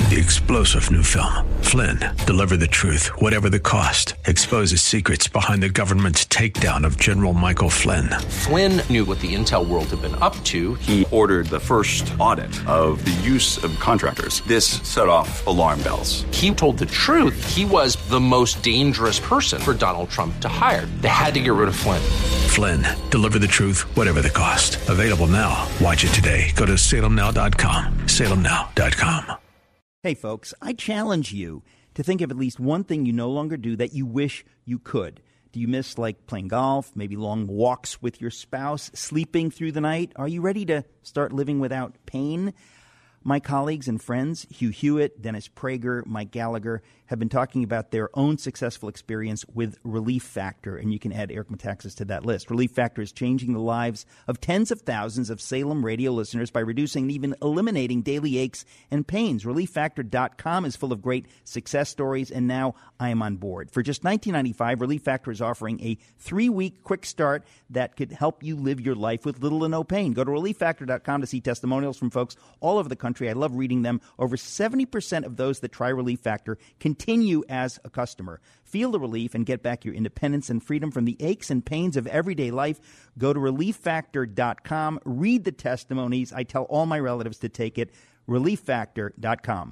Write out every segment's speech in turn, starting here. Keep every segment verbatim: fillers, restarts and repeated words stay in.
The explosive new film, Flynn, deliver the truth, whatever the cost, exposes secrets behind the government's takedown of General Michael Flynn. Flynn knew what the intel world had been up to. He ordered the first audit of the use of contractors. This set off alarm bells. He told the truth. He was the most dangerous person for Donald Trump to hire. They had to get rid of Flynn. Flynn, deliver the truth, whatever the cost. Available now. Watch it today. Go to salem now dot com. salem now dot com. Hey, folks, I challenge you to think of at least one thing you no longer do that you wish you could. Do you miss, like, playing golf, maybe long walks with your spouse, sleeping through the night? Are you ready to start living without pain? My colleagues and friends, Hugh Hewitt, Dennis Prager, Mike Gallagher, have been talking about their own successful experience with Relief Factor, and you can add Eric Metaxas to that list. Relief Factor is changing the lives of tens of thousands of Salem radio listeners by reducing and even eliminating daily aches and pains. relief factor dot com is full of great success stories, and now I am on board. For just nineteen ninety-five dollars, Relief Factor is offering a three-week quick start that could help you live your life with little to no pain. Go to relief factor dot com to see testimonials from folks all over the country. I love reading them. Over seventy percent of those that try Relief Factor continue as a customer. Feel the relief and get back your independence and freedom from the aches and pains of everyday life. Go to relief factor dot com. Read the testimonies. I tell all my relatives to take it. relief factor dot com.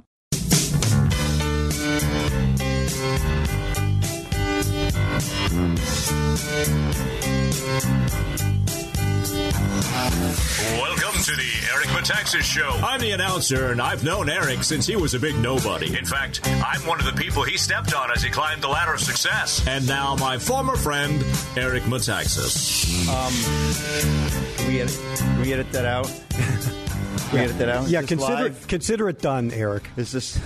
Welcome to the Eric Metaxas Show. I'm the announcer, and I've known Eric since he was a big nobody. In fact, I'm one of the people he stepped on as he climbed the ladder of success. And now my former friend, Eric Metaxas. Um, can we edit, can we edit that out? Can we yeah. edit that out? Yeah, Is this consider live? it, consider it done, Eric. Is this?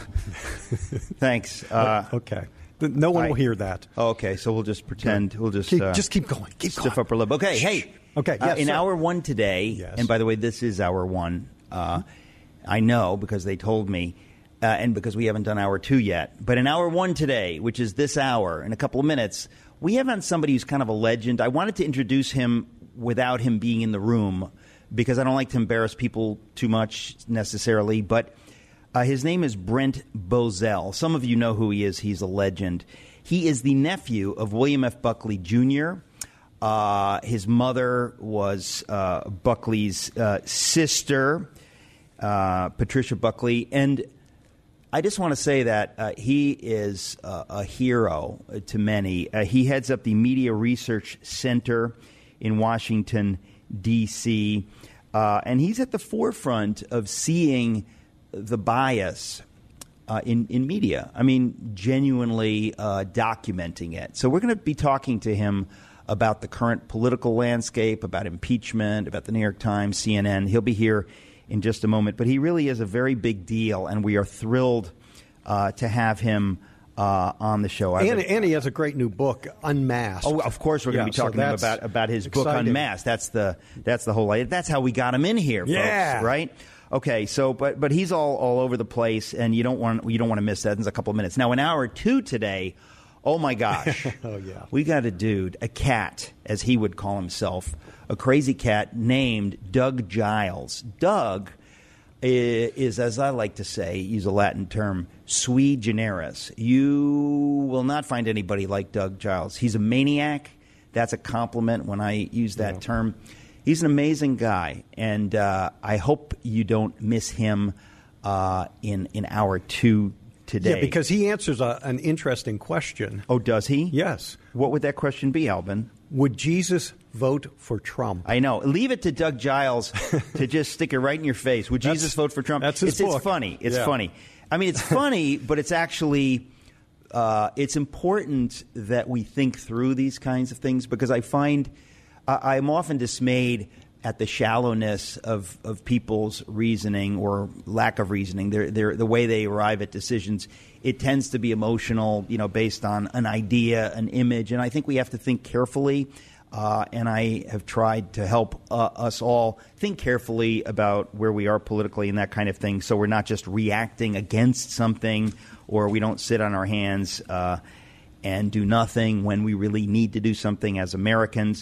Thanks. Uh, okay. No one I, will hear that. Oh, okay, so we'll just pretend. We'll just keep, uh, just keep going. Keep stiff going. upper lip. Okay, hey. Okay. Yes, uh, in sir. hour one today, yes. And by the way, this is hour one. Uh, I know because they told me, uh, and because we haven't done hour two yet. But in hour one today, which is this hour, in a couple of minutes, we have on somebody who's kind of a legend. I wanted to introduce him without him being in the room because I don't like to embarrass people too much necessarily. But uh, his name is Brent Bozell. Some of you know who he is. He's a legend. He is the nephew of William F. Buckley Junior Uh, his mother was uh, Buckley's uh, sister, uh, Patricia Buckley. And I just want to say that uh, he is uh, a hero to many. Uh, he heads up the Media Research Center in Washington, D C, uh, and he's at the forefront of seeing the bias Uh, in, in media. I mean, genuinely uh, documenting it. So we're going to be talking to him about the current political landscape, about impeachment, about the New York Times, C N N. He'll be here in just a moment. But he really is a very big deal, and we are thrilled uh, to have him uh, on the show. And, and he has a great new book, Unmasked. Oh, of course we're going to yeah, be talking so to him about, about his book, exciting. Unmasked. That's the that's the whole idea. That's how we got him in here, folks, yeah. right? Okay, so but but he's all, all over the place, and you don't want you don't want to miss that in a couple of minutes. Now, in hour two today, oh my gosh, oh yeah, we got a dude, a cat, as he would call himself, a crazy cat named Doug Giles. Doug is, is, as I like to say, use a Latin term, sui generis. You will not find anybody like Doug Giles. He's a maniac. That's a compliment when I use that yeah. term. He's an amazing guy, and uh, I hope you don't miss him uh, in in hour two today. Yeah, because he answers a, an interesting question. Oh, does he? Yes. What would that question be, Alvin? Would Jesus vote for Trump? I know. Leave it to Doug Giles to just stick it right in your face. Would Jesus vote for Trump? That's his it's, book. It's funny. It's yeah. funny. I mean, it's funny, but it's actually uh, it's important that we think through these kinds of things because I find. I'm often dismayed at the shallowness of, of people's reasoning or lack of reasoning. They're, they're, the way they arrive at decisions, it tends to be emotional, you know, based on an idea, an image. And I think we have to think carefully. Uh, and I have tried to help uh, us all think carefully about where we are politically and that kind of thing. So we're not just reacting against something or we don't sit on our hands uh, and do nothing when we really need to do something as Americans.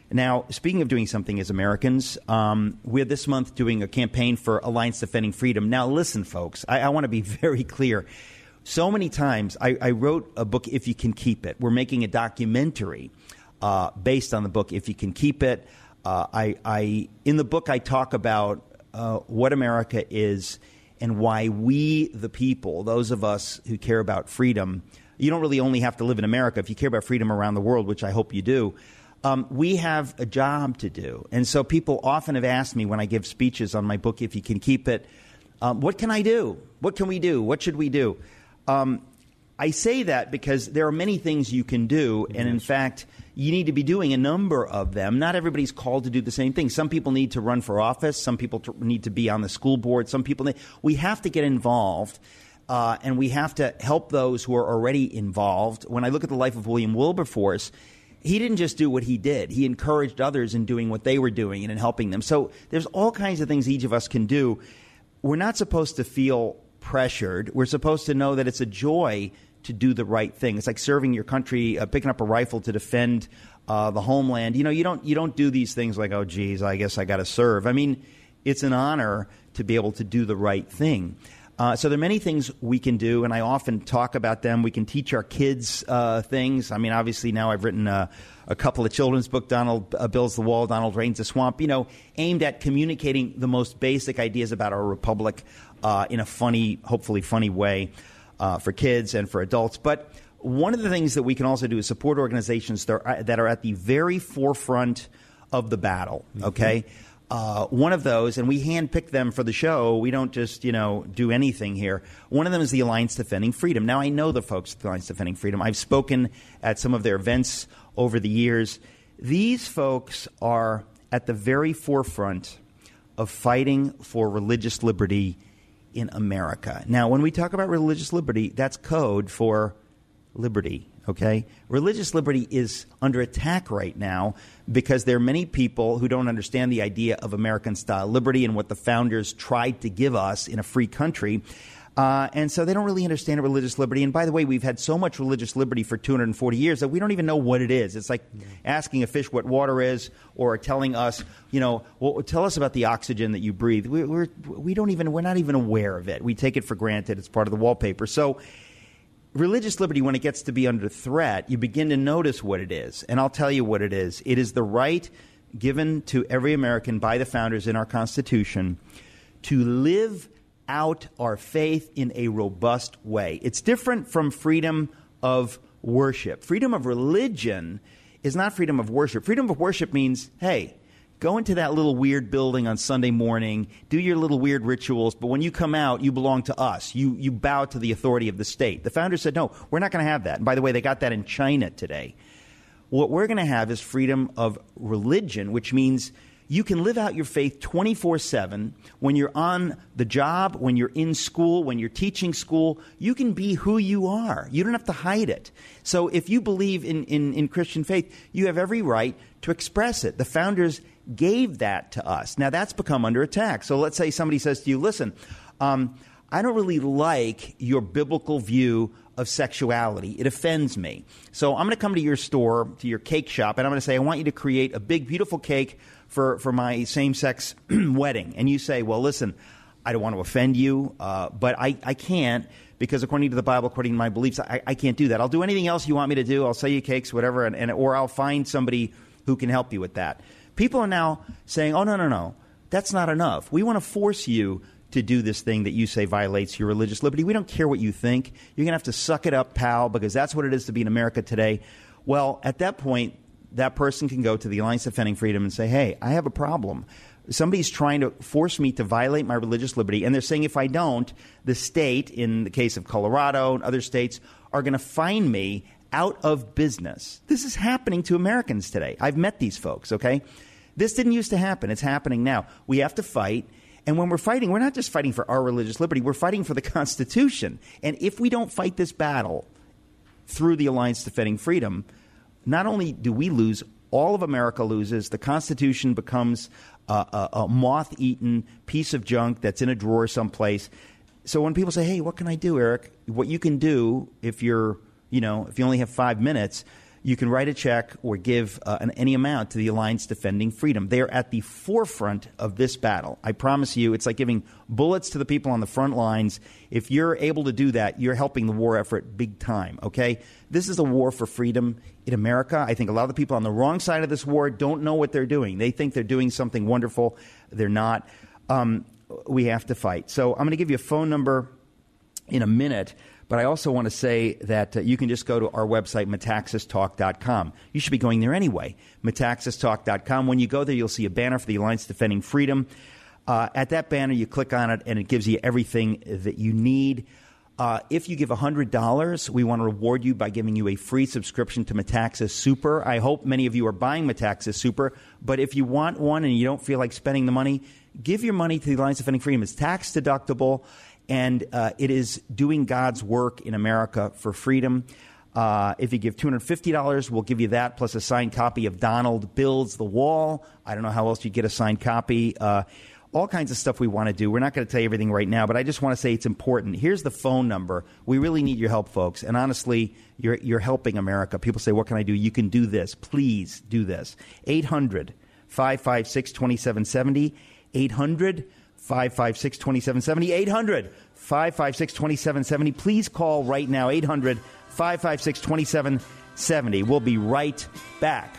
Now, speaking of doing something as Americans, um, we're this month doing a campaign for Alliance Defending Freedom. Now, listen, folks, I, I want to be very clear. So many times I, I wrote a book, If You Can Keep It. We're making a documentary uh, based on the book, If You Can Keep It. Uh, I, I in the book, I talk about uh, what America is and why we, the people, those of us who care about freedom, you don't really only have to live in America. If you care about freedom around the world, which I hope you do, Um, we have a job to do. And so people often have asked me when I give speeches on my book, If You Can Keep It, um, what can I do? What can we do? What should we do? Um, I say that because there are many things you can do. And in fact, you need to be doing a number of them. Not everybody's called to do the same thing. Some people need to run for office. Some people t- need to be on the school board. Some people need, we have to get involved. Uh, and we have to help those who are already involved. When I look at the life of William Wilberforce, he didn't just do what he did. He encouraged others in doing what they were doing and in helping them. So there's all kinds of things each of us can do. We're not supposed to feel pressured. We're supposed to know that it's a joy to do the right thing. It's like serving your country, uh, picking up a rifle to defend uh, the homeland. You know, you don't you don't do these things like, oh, geez, I guess I got to serve. I mean, it's an honor to be able to do the right thing. Uh, so there are many things we can do, and I often talk about them. We can teach our kids uh, things. I mean, obviously now I've written a, a couple of children's books, Donald uh, Builds the Wall, Donald Drains the Swamp, you know, aimed at communicating the most basic ideas about our republic uh, in a funny, hopefully funny way uh, for kids and for adults. But one of the things that we can also do is support organizations that are, that are at the very forefront of the battle, okay? Mm-hmm. Uh, one of those, and we handpick them for the show. We don't just, you know, do anything here. One of them is the Alliance Defending Freedom. Now, I know the folks at the Alliance Defending Freedom. I've spoken at some of their events over the years. These folks are at the very forefront of fighting for religious liberty in America. Now, when we talk about religious liberty, that's code for liberty. Okay? Religious liberty is under attack right now because there are many people who don't understand the idea of American-style liberty and what the founders tried to give us in a free country. Uh, and so they don't really understand religious liberty. And by the way, we've had so much religious liberty for two hundred forty years that we don't even know what it is. It's like asking a fish what water is or telling us, you know, well, tell us about the oxygen that you breathe. We, we're, we don't even, we're not even aware of it. We take it for granted. It's part of the wallpaper. So religious liberty, when it gets to be under threat, you begin to notice what it is. And I'll tell you what it is. It is the right given to every American by the founders in our Constitution to live out our faith in a robust way. It's different from freedom of worship. Freedom of religion is not freedom of worship. Freedom of worship means, hey, go into that little weird building on Sunday morning, do your little weird rituals, but when you come out, you belong to us. You you bow to the authority of the state. The founders said, no, we're not going to have that. And by the way, they got that in China today. What we're going to have is freedom of religion, which means you can live out your faith twenty-four seven. When you're on the job, when you're in school, when you're teaching school, you can be who you are. You don't have to hide it. So if you believe in, in, in Christian faith, you have every right to express it. The founders gave that to us. Now, that's become under attack. So let's say somebody says to you, listen, um, I don't really like your biblical view of sexuality. It offends me. So I'm going to come to your store, to your cake shop, and I'm going to say, I want you to create a big, beautiful cake for, for my same-sex wedding. And you say, well, listen, I don't want to offend you, uh, but I, I can't because according to the Bible, according to my beliefs, I, I can't do that. I'll do anything else you want me to do. I'll sell you cakes, whatever, and, and or I'll find somebody who can help you with that. People are now saying, oh, no, no, no, that's not enough. We want to force you to do this thing that you say violates your religious liberty. We don't care what you think. You're going to have to suck it up, pal, because that's what it is to be in America today. Well, at that point, that person can go to the Alliance Defending Freedom and say, hey, I have a problem. Somebody's trying to force me to violate my religious liberty, and they're saying if I don't, the state, in the case of Colorado and other states, are going to fine me out of business. This is happening to Americans today. I've met these folks, okay? This didn't used to happen. It's happening now. We have to fight. And when we're fighting, we're not just fighting for our religious liberty. We're fighting for the Constitution. And if we don't fight this battle through the Alliance Defending Freedom, not only do we lose, all of America loses. The Constitution becomes a, a, a moth-eaten piece of junk that's in a drawer someplace. So when people say, hey, what can I do, Eric? What you can do if you're, you know, if you only have five minutes, you can write a check or give uh, an, any amount to the Alliance Defending Freedom. They are at the forefront of this battle. I promise you, it's like giving bullets to the people on the front lines. If you're able to do that, you're helping the war effort big time, okay? This is a war for freedom in America. I think a lot of the people on the wrong side of this war don't know what they're doing. They think they're doing something wonderful. They're not. Um, we have to fight. So I'm going to give you a phone number in a minute. But I also want to say that uh, you can just go to our website, metaxas talk dot com. You should be going there anyway, metaxas talk dot com. When you go there, you'll see a banner for the Alliance Defending Freedom. Uh, at that banner, you click on it, and it gives you everything that you need. Uh, if you give one hundred dollars, we want to reward you by giving you a free subscription to Metaxas Super. I hope many of you are buying Metaxas Super, but if you want one and you don't feel like spending the money, give your money to the Alliance Defending Freedom. It's tax deductible. And uh, it is doing God's work in America for freedom. Uh, if you give two hundred fifty dollars, we'll give you that, plus a signed copy of Donald Builds the Wall. I don't know how else you'd get a signed copy. Uh, all kinds of stuff we want to do. We're not going to tell you everything right now, but I just want to say it's important. Here's the phone number. We really need your help, folks. And honestly, you're, you're helping America. People say, what can I do? You can do this. Please do this. eight hundred, five five six, two seven seven zero. eight hundred, five five six, two seven seven zero. eight hundred, five five six, two seven seven zero. Please call right now. eight hundred, five five six, two seven seven zero. We'll be right back.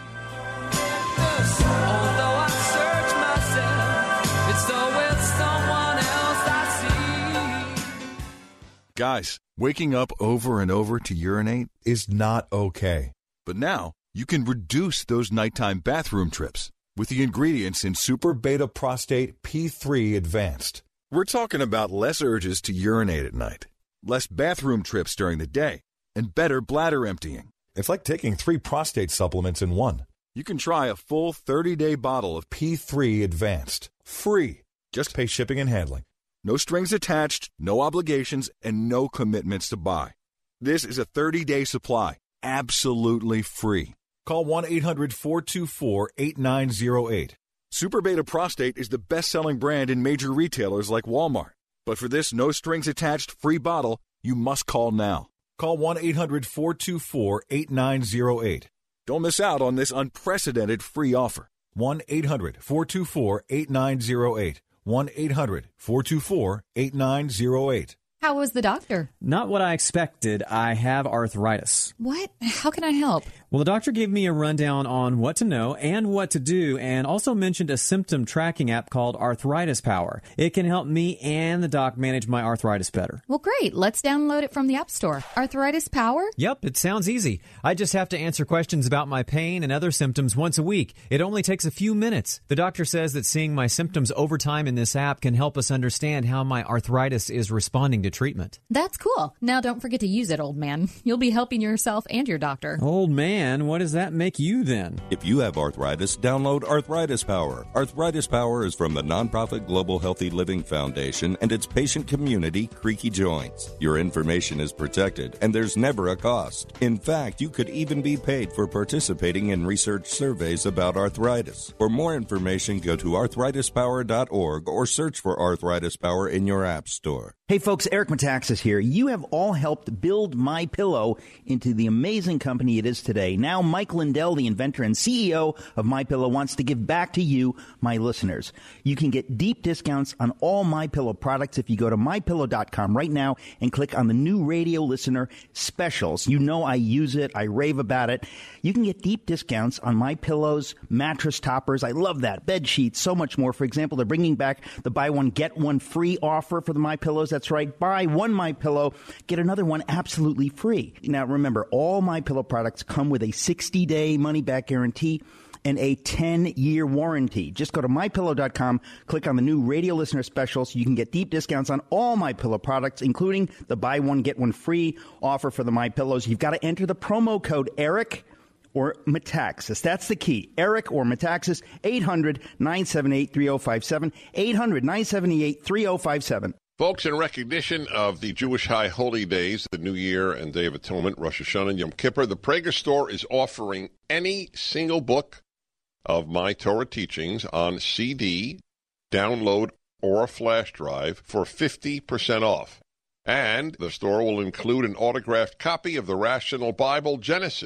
Guys, waking up over and over to urinate is not okay. But now you can reduce those nighttime bathroom trips with the ingredients in Super Beta Prostate P three Advanced. We're talking about less urges to urinate at night, less bathroom trips during the day, and better bladder emptying. It's like taking three prostate supplements in one. You can try a full thirty-day bottle of P three Advanced. Free. Just pay shipping and handling. No strings attached, no obligations, and no commitments to buy. This is a thirty-day supply, absolutely free. Call one eight hundred, four two four, eight nine zero eight. Super Beta Prostate is the best-selling brand in major retailers like Walmart. But for this no-strings-attached free bottle, you must call now. Call one eight hundred, four two four, eight nine zero eight. Don't miss out on this unprecedented free offer. one eight hundred, four two four, eight nine zero eight. one eight hundred, four two four, eight nine zero eight. How was the doctor? Not what I expected. I have arthritis. What? How can I help? Well, the doctor gave me a rundown on what to know and what to do, and also mentioned a symptom tracking app called Arthritis Power. It can help me and the doc manage my arthritis better. Well, great. Let's download it from the App Store. Arthritis Power? Yep, it sounds easy. I just have to answer questions about my pain and other symptoms once a week. It only takes a few minutes. The doctor says that seeing my symptoms over time in this app can help us understand how my arthritis is responding to treatment. That's cool. Now don't forget to use it, old man. You'll be helping yourself and your doctor. Old man? What does that make you then? If you have arthritis, download Arthritis Power. Arthritis Power is from the nonprofit Global Healthy Living Foundation and its patient community, Creaky Joints. Your information is protected, and there's never a cost. In fact, you could even be paid for participating in research surveys about arthritis. For more information, go to arthritis power dot org or search for Arthritis Power in your app store. Hey folks, Eric Metaxas here. You have all helped build MyPillow into the amazing company it is today. Now Mike Lindell, the inventor and C E O of MyPillow, wants to give back to you, my listeners. You can get deep discounts on all MyPillow products if you go to my pillow dot com right now and click on the new radio listener specials. You know I use it. I rave about it. You can get deep discounts on MyPillow's mattress toppers. I love that. Bed sheets, so much more. For example, they're bringing back the buy one, get one free offer for the MyPillows. That's right. Buy one MyPillow, get another one absolutely free. Now, remember, all MyPillow products come with a sixty-day money-back guarantee and a ten-year warranty. Just go to my pillow dot com, click on the new radio listener specials. You can get deep discounts on all MyPillow products, including the buy one, get one free offer for the MyPillows. You've got to enter the promo code ERIC or Metaxas. That's the key. Eric or Metaxas, eight hundred, nine seven eight, three oh five seven, eight hundred, nine seven eight, three oh five seven. Folks, in recognition of the Jewish high holy days, the New Year and Day of Atonement, Rosh Hashanah and Yom Kippur, the Prager Store is offering any single book of my Torah teachings on C D, download, or a flash drive for fifty percent off. And the store will include an autographed copy of the Rational Bible Genesis.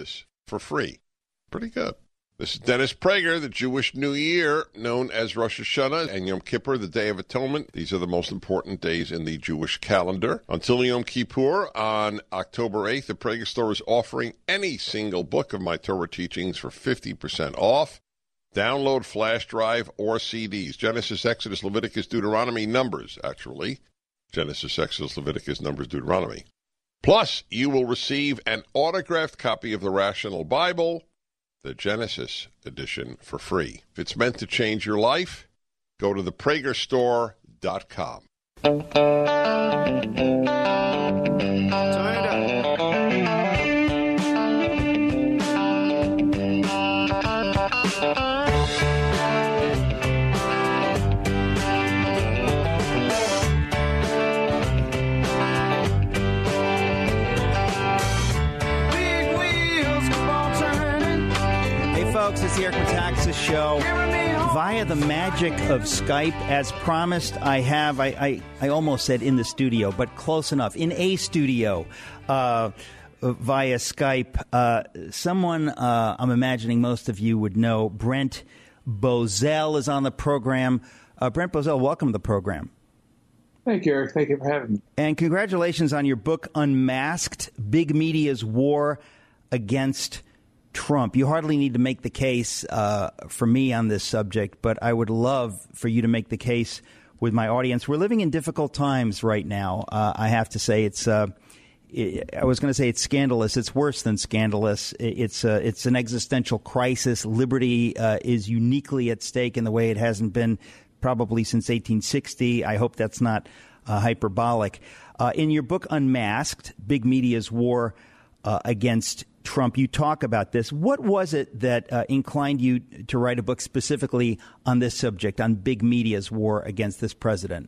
for free. Pretty good. This is Dennis Prager, the Jewish New Year, known as Rosh Hashanah, and Yom Kippur, the Day of Atonement. These are the most important days in the Jewish calendar. Until Yom Kippur, on October eighth, the Prager Store is offering any single book of my Torah teachings for fifty percent off. Download, flash drive, or C Ds. Genesis, Exodus, Leviticus, Deuteronomy, Numbers, actually. Genesis, Exodus, Leviticus, Numbers, Deuteronomy. Plus, you will receive an autographed copy of the Rational Bible, the Genesis edition, for free. If it's meant to change your life, go to the prager store dot com. Turn it up. Folks, it's the Eric Metaxas Show. Via the magic of Skype, as promised, I have, I, I, I almost said in the studio, but close enough, in a studio, uh, via Skype, uh, someone uh, I'm imagining most of you would know, Brent Bozell, is on the program. Uh, Brent Bozell, welcome to the program. Thank you, Eric. Thank you for having me. And congratulations on your book, Unmasked, Big Media's War Against Trump. You hardly need to make the case uh, for me on this subject, but I would love for you to make the case with my audience. We're living in difficult times right now. Uh, I have to say, it's. Uh, it, I was going to say it's scandalous. It's worse than scandalous. It, it's uh, it's an existential crisis. Liberty uh, is uniquely at stake in the way it hasn't been probably since eighteen sixty. I hope that's not uh, hyperbolic. Uh, in your book, Unmasked, Big Media's War uh, Against Trump, you talk about this. What was it that uh, inclined you to write a book specifically on this subject, on big media's war against this president?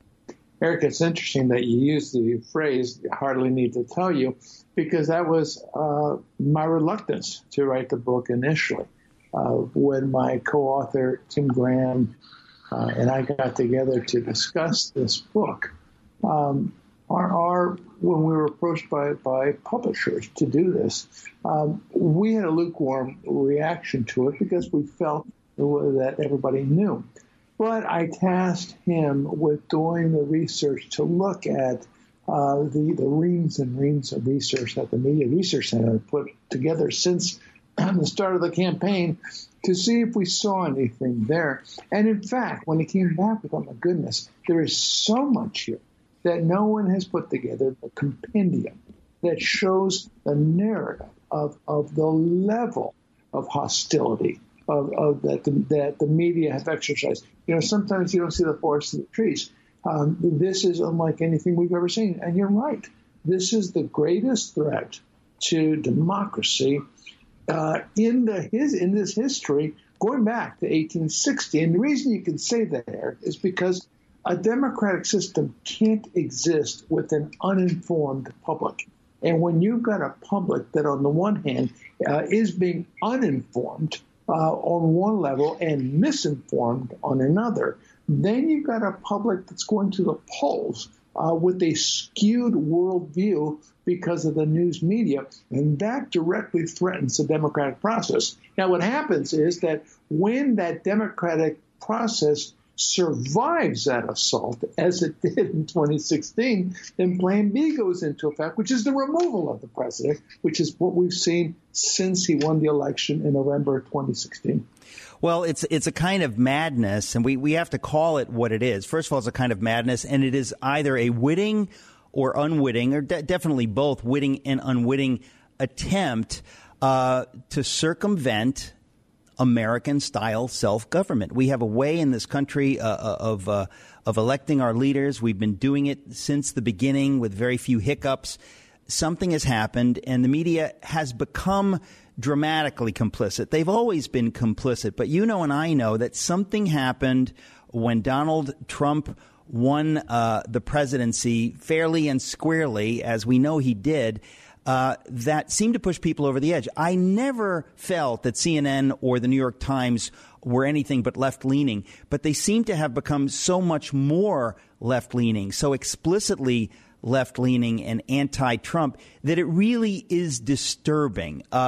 Eric, it's interesting that you use the phrase, hardly need to tell you, because that was uh, my reluctance to write the book initially. Uh, when my co-author, Tim Graham, uh, and I got together to discuss this book, um, Our, our, when we were approached by, by publishers to do this, um, we had a lukewarm reaction to it because we felt that everybody knew. But I tasked him with doing the research to look at uh, the, the reams and reams of research that the Media Research Center put together since the start of the campaign to see if we saw anything there. And in fact, when he came back with, oh my goodness, there is so much here that no one has put together a compendium that shows the narrative of, of the level of hostility of, of that, the, that the media have exercised. You know, sometimes you don't see the forest in the trees. Um, this is unlike anything we've ever seen. And you're right. This is the greatest threat to democracy uh, in the his in this history going back to eighteen sixty. And the reason you can say that, Eric, is because a democratic system can't exist with an uninformed public. And when you've got a public that, on the one hand, uh, is being uninformed uh, on one level and misinformed on another, then you've got a public that's going to the polls uh, with a skewed worldview because of the news media, and that directly threatens the democratic process. Now, what happens is that when that democratic process survives that assault, as it did in twenty sixteen, then Plan B goes into effect, which is the removal of the president, which is what we've seen since he won the election in November twenty sixteen. Well, it's it's a kind of madness, and we, we have to call it what it is. First of all, it's a kind of madness, and it is either a witting or unwitting, or de- definitely both witting and unwitting attempt uh, to circumvent American-style self-government. We have a way in this country uh, of uh, of electing our leaders. We've been doing it since the beginning with very few hiccups. Something has happened, and the media has become dramatically complicit. They've always been complicit, but you know and I know that something happened when Donald Trump won uh, the presidency fairly and squarely, as we know he did, Uh, that seemed to push people over the edge. I never felt that C N N or the New York Times were anything but left-leaning, but they seem to have become so much more left-leaning, so explicitly left-leaning and anti-Trump, that it really is disturbing. Uh,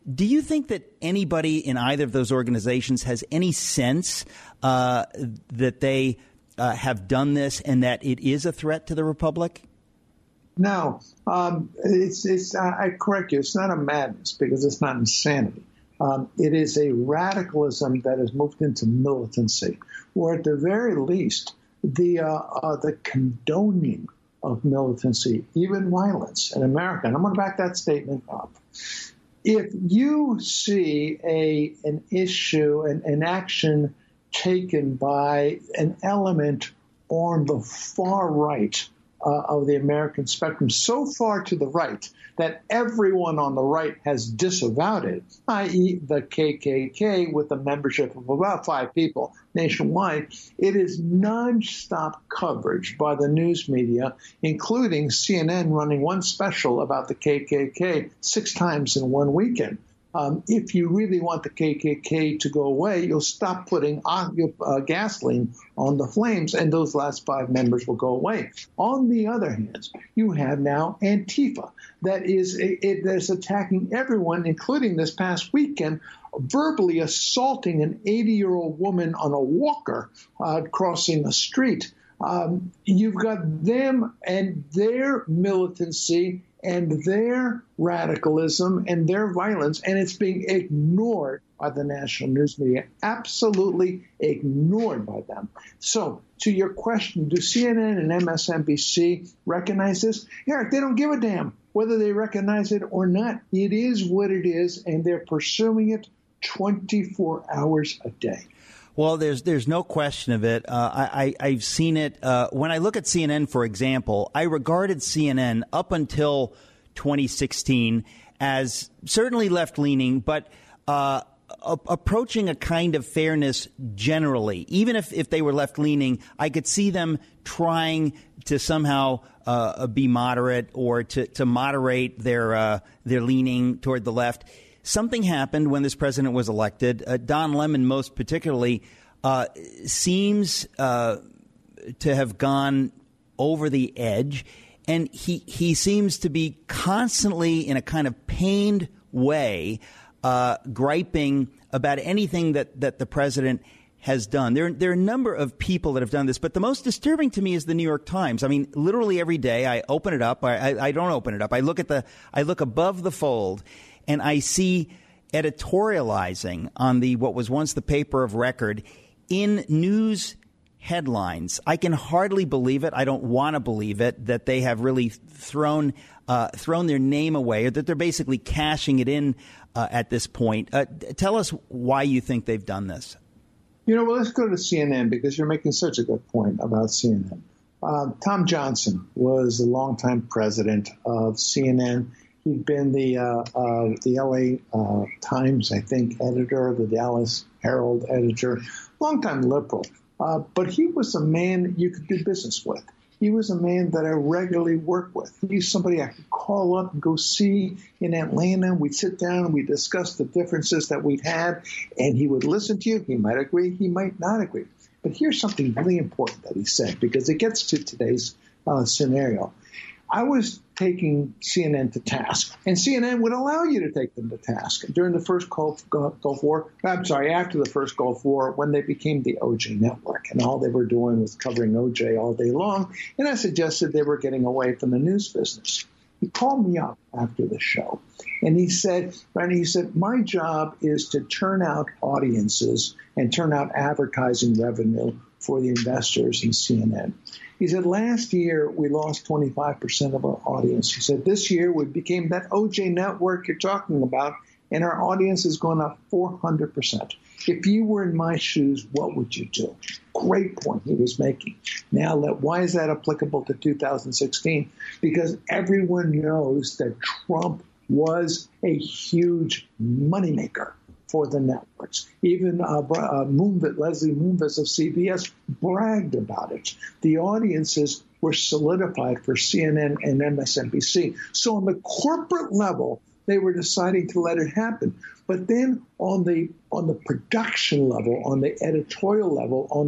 Do you think that anybody in either of those organizations has any sense uh, that they uh, have done this and that it is a threat to the Republic? No, um, it's, it's, I correct you. It's not a madness because it's not insanity. Um, it is a radicalism that has moved into militancy, or at the very least, the uh, uh, the condoning of militancy, even violence in America. And I'm going to back that statement up. If you see a an issue, an, an action taken by an element on the far right uh, of the American spectrum, so far to the right that everyone on the right has disavowed it, that is the K K K with a membership of about five people nationwide, it is nonstop coverage by the news media, including C N N running one special about the K K K six times in one weekend. Um, if you really want the K K K to go away, you'll stop putting uh, gasoline on the flames, and those last five members will go away. On the other hand, you have now Antifa that is it, it, that's attacking everyone, including this past weekend, verbally assaulting an eighty-year-old woman on a walker uh, crossing a street. Um, you've got them and their militancy and their radicalism and their violence, and it's being ignored by the national news media, absolutely ignored by them. So to your question, do C N N and M S N B C recognize this? Eric, they don't give a damn whether they recognize it or not. It is what it is, and they're pursuing it twenty-four hours a day. Well, there's there's no question of it. Uh, I, I, I've seen it. Uh, when I look at C N N, for example, I regarded C N N up until twenty sixteen as certainly left-leaning, but uh, a- approaching a kind of fairness generally. Even if, if they were left-leaning, I could see them trying to somehow uh, be moderate or to, to moderate their uh, their leaning toward the left. Something happened when this president was elected. Uh, Don Lemon, most particularly, uh, seems uh, to have gone over the edge. And he, he seems to be constantly, in a kind of pained way, uh, griping about anything that, that the president has done. There, there are a number of people that have done this, but the most disturbing to me is the New York Times. I mean, literally every day I open it up. I, I, I don't open it up. I look at the, I look above the fold, and I see editorializing on the what was once the paper of record in news headlines. I can hardly believe it. I don't want to believe it that they have really thrown uh, thrown their name away, or that they're basically cashing it in uh, at this point. Uh, tell us why you think they've done this. You know, well, let's go to C N N because you're making such a good point about C N N. Uh, Tom Johnson was the longtime president of C N N. He'd been the uh, uh, the L A uh, Times, I think, editor, the Dallas Herald editor, longtime liberal. Uh, but he was a man you could do business with. He was a man that I regularly worked with. He's somebody I could call up and go see in Atlanta. We'd sit down and we'd discuss the differences that we'd had, and he would listen to you. He might agree, he might not agree. But here's something really important that he said, because it gets to today's uh, scenario. I was taking C N N to task, and C N N would allow you to take them to task during the first Gulf, Gulf War. I'm sorry, after the first Gulf War, when they became the O J Network, and all they were doing was covering O J all day long. And I suggested they were getting away from the news business. He called me up after the show, and he said, Randy, he said, my job is to turn out audiences and turn out advertising revenue for the investors in C N N. He said, last year we lost twenty-five percent of our audience. He said, this year we became that O J Network you're talking about, and our audience has gone up four hundred percent. If you were in my shoes, what would you do? Great point he was making. Now, why is that applicable to two thousand sixteen? Because everyone knows that Trump was a huge moneymaker for the networks. Even uh, uh, Moonves, Leslie Moonves of C B S bragged about it. The audiences were solidified for C N N and M S N B C. So on the corporate level, they were deciding to let it happen. But then on the on the production level, on the editorial level, on the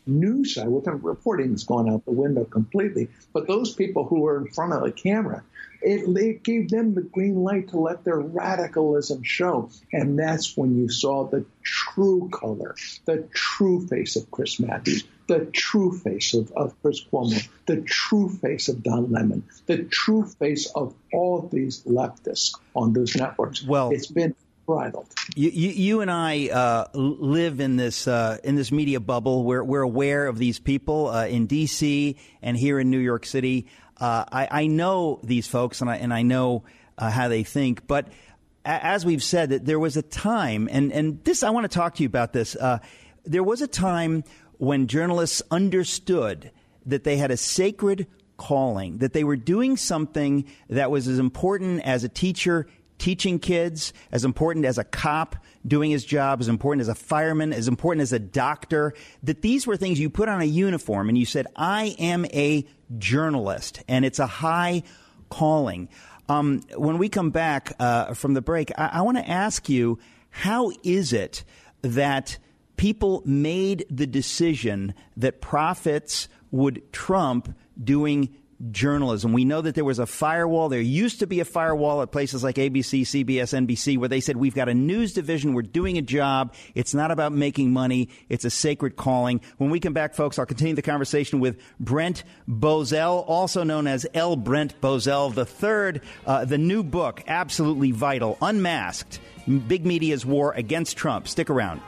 news side, what kind of reporting is going out the window completely. But those people who were in front of the camera, it, it gave them the green light to let their radicalism show. And that's when you saw the true color, the true face of Chris Matthews, the true face of, of Chris Cuomo, the true face of Don Lemon, the true face of all these leftists on those networks. Well, it's been bridled. You, you, you and I uh, live in this uh, in this media bubble. We're we're aware of these people uh, in D C and here in New York City. Uh, I, I know these folks, and I and I know uh, how they think. But a, as we've said, that there was a time, and and this I want to talk to you about this. Uh, there was a time when journalists understood that they had a sacred calling, that they were doing something that was as important as a teacher teaching kids, as important as a cop doing his job, as important as a fireman, as important as a doctor, that these were things you put on a uniform and you said, I am a journalist, and it's a high calling. Um, when we come back uh, from the break, I, I want to ask you, how is it that people made the decision that profits would trump doing journalism? We know that there was a firewall. There used to be a firewall at places like A B C, C B S, N B C, where they said, we've got a news division. We're doing a job. It's not about making money. It's a sacred calling. When we come back, folks, I'll continue the conversation with Brent Bozell, also known as L. Brent Bozell the third. Uh, the new book, absolutely vital, Unmasked, Big Media's War Against Trump. Stick around.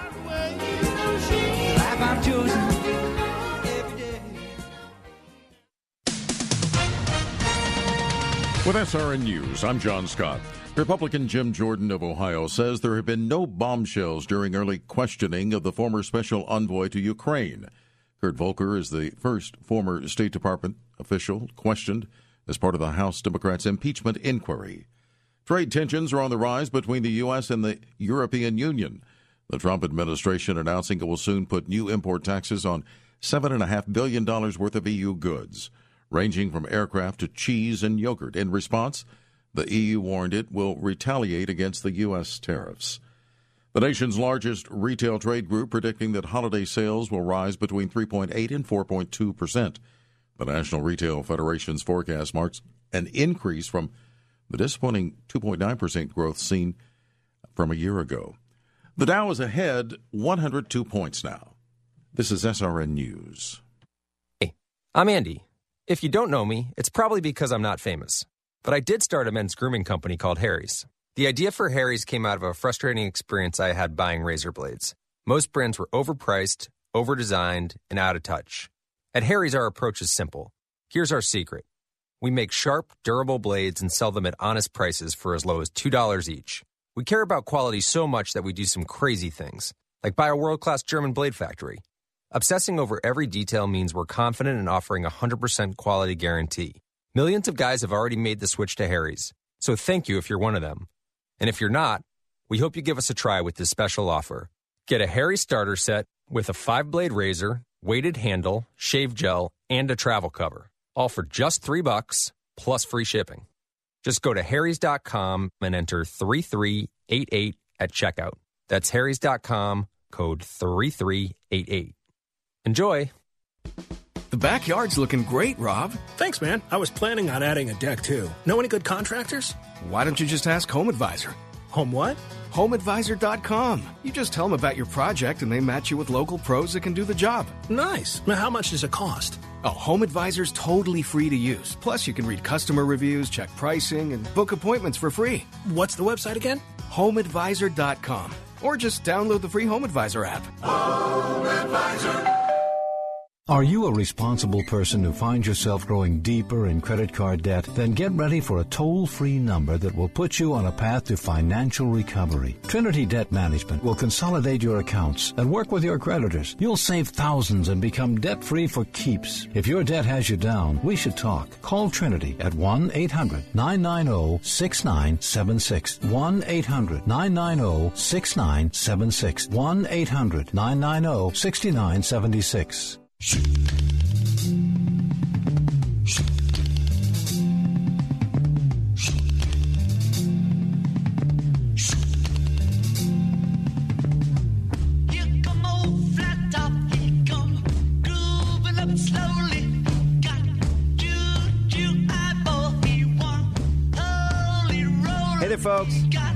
With S R N News, I'm John Scott. Republican Jim Jordan of Ohio says there have been no bombshells during early questioning of the former special envoy to Ukraine. Kurt Volker is the first former State Department official questioned as part of the House Democrats' impeachment inquiry. Trade tensions are on the rise between the U S and the European Union. The Trump administration announcing it will soon put new import taxes on seven point five billion dollars worth of E U goods, ranging from aircraft to cheese and yogurt. In response, the E U warned it will retaliate against the U S tariffs. The nation's largest retail trade group predicting that holiday sales will rise between three point eight and four point two percent. The National Retail Federation's forecast marks an increase from the disappointing two point nine percent growth seen from a year ago. The Dow is ahead one hundred two points now. This is S R N News. Hey, I'm Andy. If you don't know me, it's probably because I'm not famous. But I did start a men's grooming company called Harry's. The idea for Harry's came out of a frustrating experience I had buying razor blades. Most brands were overpriced, overdesigned, and out of touch. At Harry's, our approach is simple. Here's our secret. We make sharp, durable blades and sell them at honest prices for as low as two dollars each. We care about quality so much that we do some crazy things, like buy a world-class German blade factory. Obsessing over every detail means we're confident in offering a one hundred percent quality guarantee. Millions of guys have already made the switch to Harry's, so thank you if you're one of them. And if you're not, we hope you give us a try with this special offer. Get a Harry's starter set with a five-blade razor, weighted handle, shave gel, and a travel cover, all for just three bucks plus free shipping. Just go to harrys dot com and enter three three eight eight at checkout. That's harrys dot com, code three three eight eight. Enjoy. The backyard's looking great, Rob. Thanks, man. I was planning on adding a deck, too. Know any good contractors? Why don't you just ask Home Advisor? Home what? home advisor dot com. You just tell them about your project and they match you with local pros that can do the job. Nice. Now, how much does it cost? Oh, Home Advisor's totally free to use. Plus, you can read customer reviews, check pricing, and book appointments for free. What's the website again? home advisor dot com. Or just download the free Home Advisor app. Home Advisor. Are you a responsible person who finds yourself growing deeper in credit card debt? Then get ready for a toll-free number that will put you on a path to financial recovery. Trinity Debt Management will consolidate your accounts and work with your creditors. You'll save thousands and become debt-free for keeps. If your debt has you down, we should talk. Call Trinity at one eight hundred nine nine zero six nine seven six. one eight hundred nine nine zero six nine seven six. one eight hundred nine nine zero six nine seven six. Hey there, folks.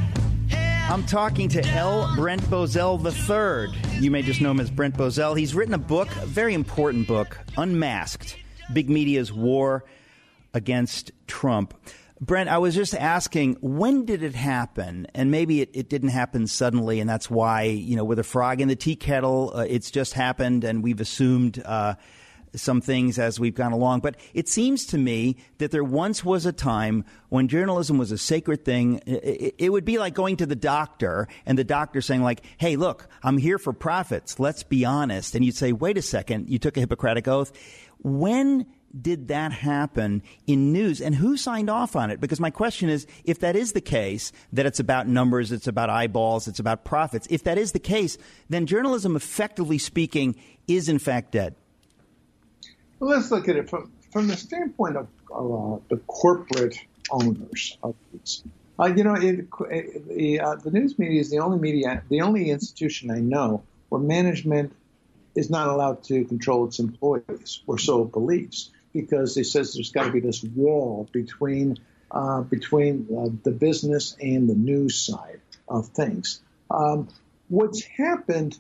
I'm talking to L. Brent Bozell the third. You may just know him as Brent Bozell. He's written a book, a very important book, Unmasked, Big Media's War Against Trump. Brent, I was just asking, when did it happen? And maybe it, it didn't happen suddenly, and that's why, you know, with a frog in the tea kettle, uh, it's just happened, and we've assumed uh, some things as we've gone along. But it seems to me that there once was a time when journalism was a sacred thing. It, it would be like going to the doctor and the doctor saying, like, hey, look, I'm here for profits. Let's be honest. And you'd say, wait a second, you took a Hippocratic oath. When did that happen in news, and who signed off on it? Because my question is, if that is the case, that it's about numbers, it's about eyeballs, it's about profits, if that is the case, then journalism, effectively speaking, is in fact dead. Well, let's look at it from, from the standpoint of uh, the corporate owners of these. Uh, you know, it, it, uh, the news media is the only media, the only institution I know where management is not allowed to control its employees, or so it believes, because it says there's got to be this wall between uh, between uh, the business and the news side of things. Um, what's happened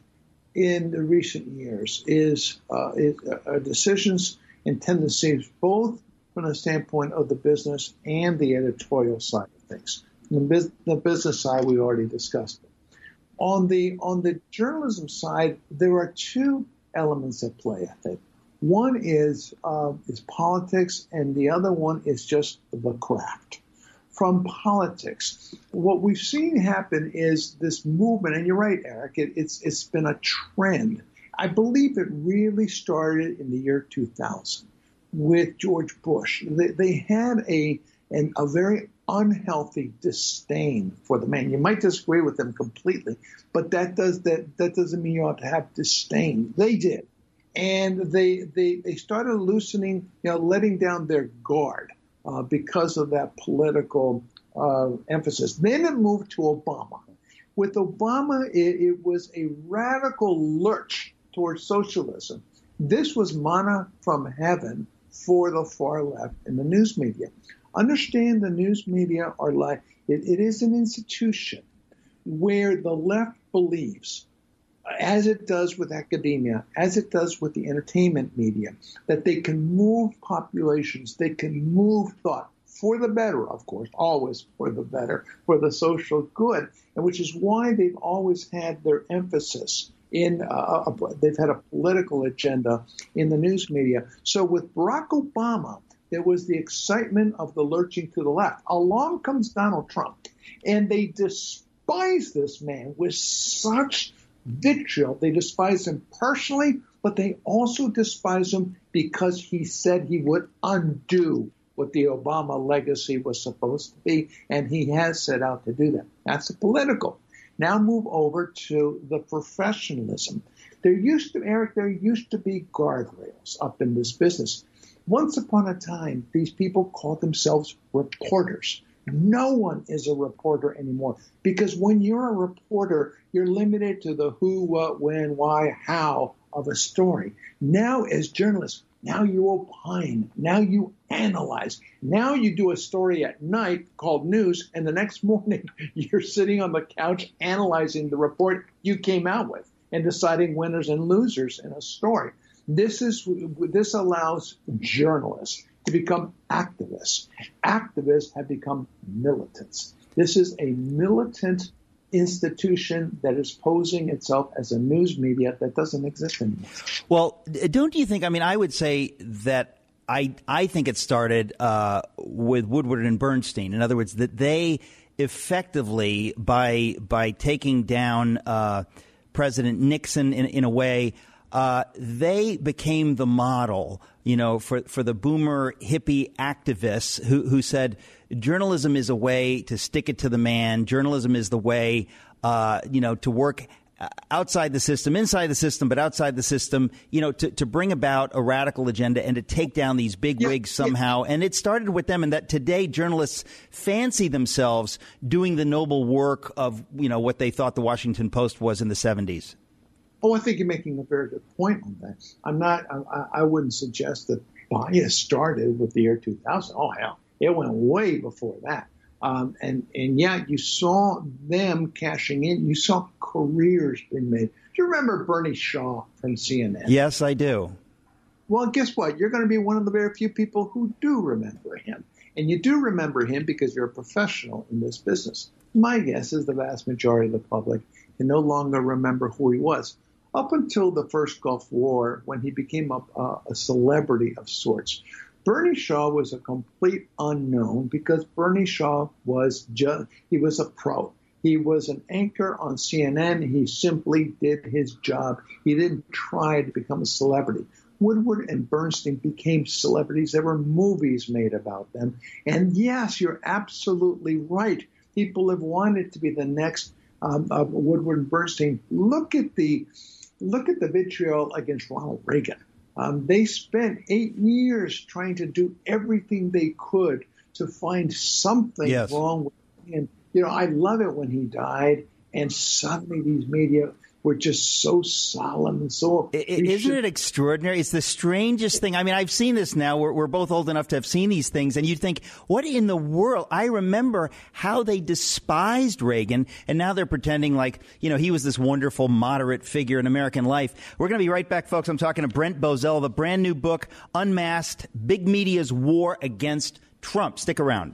in the recent years is, uh, is uh, decisions and tendencies both from the standpoint of the business and the editorial side of things. From the, bus- the business side, we already discussed it. On the on the journalism side, there are two elements at play, I think. One is uh, is politics, and the other one is just the craft. From politics, what we've seen happen is this movement, and you're right, Eric, it, it's it's been a trend. I believe it really started in the year two thousand with George Bush. They, they had a an, a very unhealthy disdain for the man. You might disagree with them completely, but that does that that doesn't mean you ought to have disdain. They did, and they they they started loosening, you know, letting down their guard uh, because of that political uh, emphasis. Then it moved to Obama. With Obama, it, it was a radical lurch towards socialism. This was manna from heaven for the far left in the news media. Understand the news media are like, it, it is an institution where the left believes, as it does with academia, as it does with the entertainment media, that they can move populations, they can move thought for the better, of course, always for the better, for the social good, and which is why they've always had their emphasis in, uh, a, they've had a political agenda in the news media. So with Barack Obama, there was the excitement of the lurching to the left. Along comes Donald Trump, and they despise this man with such vitriol. They despise him personally, but they also despise him because he said he would undo what the Obama legacy was supposed to be, and he has set out to do that. That's the political. Now move over to the professionalism. There used to, Eric, there used to be guardrails up in this business. Once upon a time, these people called themselves reporters. No one is a reporter anymore, because when you're a reporter, you're limited to the who, what, when, why, how of a story. Now, as journalists, now you opine, now you analyze, now you do a story at night called news, and the next morning you're sitting on the couch analyzing the report you came out with and deciding winners and losers in a story. This is this allows journalists to become activists. Activists have become militants. This is a militant institution that is posing itself as a news media that doesn't exist anymore. Well, don't you think, I mean, I would say that I I think it started uh, with Woodward and Bernstein. In other words, that they effectively, by by taking down uh, President Nixon in, in a way, Uh, they became the model, you know, for, for the boomer hippie activists who, who said journalism is a way to stick it to the man. Journalism is the way, uh, you know, to work outside the system, inside the system, but outside the system, you know, to, to bring about a radical agenda and to take down these big yeah, wigs somehow. Yeah. And it started with them, and that today journalists fancy themselves doing the noble work of, you know, what they thought the Washington Post was in the seventies. Oh, I think you're making a very good point on that. I'm not. I, I wouldn't suggest that bias started with the year two thousand. Oh hell, it went way before that. Um, and, and yeah, you saw them cashing in. You saw careers being made. Do you remember Bernie Shaw from C N N? Yes, I do. Well, guess what? You're going to be one of the very few people who do remember him. And you do remember him because you're a professional in this business. My guess is the vast majority of the public can no longer remember who he was. Up until the first Gulf War, when he became a, a, a celebrity of sorts, Bernie Shaw was a complete unknown because Bernie Shaw was just, he was a pro. He was an anchor on C N N. He simply did his job. He didn't try to become a celebrity. Woodward and Bernstein became celebrities. There were movies made about them. And yes, you're absolutely right. People have wanted to be the next um, uh, Woodward and Bernstein. Look at the, look at the vitriol against Ronald Reagan. Um, they spent eight years trying to do everything they could to find something yes. wrong with him. And, you know, I love it when he died, and suddenly these media were just so solemn and so... It, isn't should... it extraordinary? It's the strangest thing. I mean, I've seen this now. We're, we're both old enough to have seen these things, and you'd think, what in the world? I remember how they despised Reagan, and now they're pretending like, you know, he was this wonderful, moderate figure in American life. We're going to be right back, folks. I'm talking to Brent Bozell, the brand new book, Unmasked, Big Media's War Against Trump. Stick around.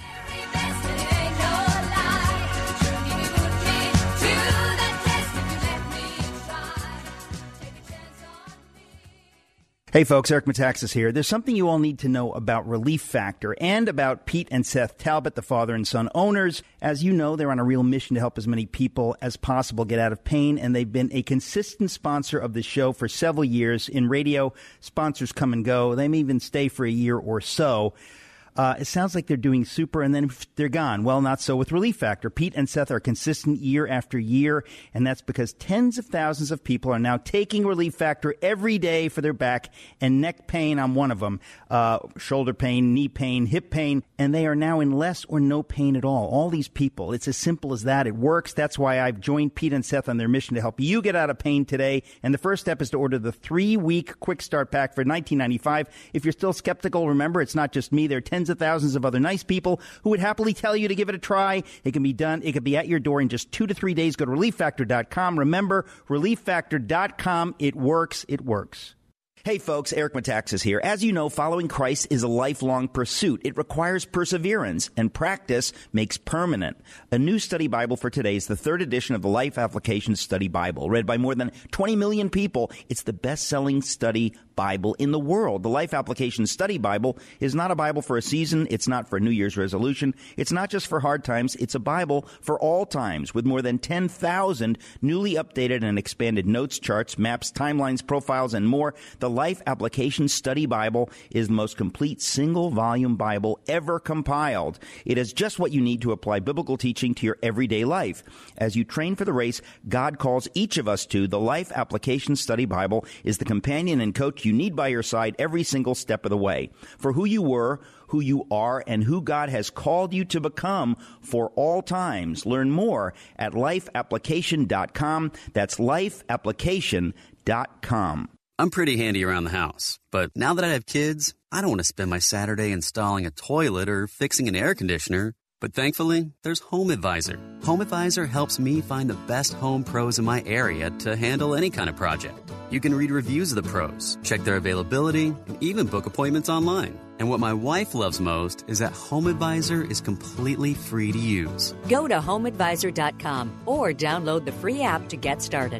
Hey folks, Eric Metaxas here. There's something you all need to know about Relief Factor and about Pete and Seth Talbot, the father and son owners. As you know, they're on a real mission to help as many people as possible get out of pain, and they've been a consistent sponsor of the show for several years. In radio, sponsors come and go. They may even stay for a year or so. Uh, it sounds like they're doing super, and then they're gone. Well, not so with Relief Factor. Pete and Seth are consistent year after year, and that's because tens of thousands of people are now taking Relief Factor every day for their back and neck pain. I'm one of them. Uh, shoulder pain, knee pain, hip pain, and they are now in less or no pain at all. All these people, it's as simple as that. It works. That's why I've joined Pete and Seth on their mission to help you get out of pain today. And the first step is to order the three-week Quick Start Pack for nineteen ninety-five dollars. If you're still skeptical, remember, it's not just me. There are tens of thousands of other nice people who would happily tell you to give it a try. It can be done. It can be at your door in just two to three days. Go to relief factor dot com. Remember, relief factor dot com. It works. It works. Hey folks, Eric Metaxas here. As you know, following Christ is a lifelong pursuit. It requires perseverance, and practice makes permanent. A new study Bible for today is the third edition of the Life Application Study Bible. Read by more than twenty million people, it's the best-selling study Bible in the world. The Life Application Study Bible is not a Bible for a season. It's not for a New Year's resolution. It's not just for hard times. It's a Bible for all times, with more than ten thousand newly updated and expanded notes, charts, maps, timelines, profiles, and more. The Life Application Study Bible is the most complete single-volume Bible ever compiled. It is just what you need to apply biblical teaching to your everyday life. As you train for the race God calls each of us to, the Life Application Study Bible is the companion and coach you need by your side every single step of the way. For who you were, who you are, and who God has called you to become for all times. Learn more at life application dot com. That's life application dot com. I'm pretty handy around the house, but now that I have kids, I don't want to spend my Saturday installing a toilet or fixing an air conditioner. But thankfully, there's HomeAdvisor. HomeAdvisor helps me find the best home pros in my area to handle any kind of project. You can read reviews of the pros, check their availability, and even book appointments online. And what my wife loves most is that HomeAdvisor is completely free to use. Go to home advisor dot com or download the free app to get started.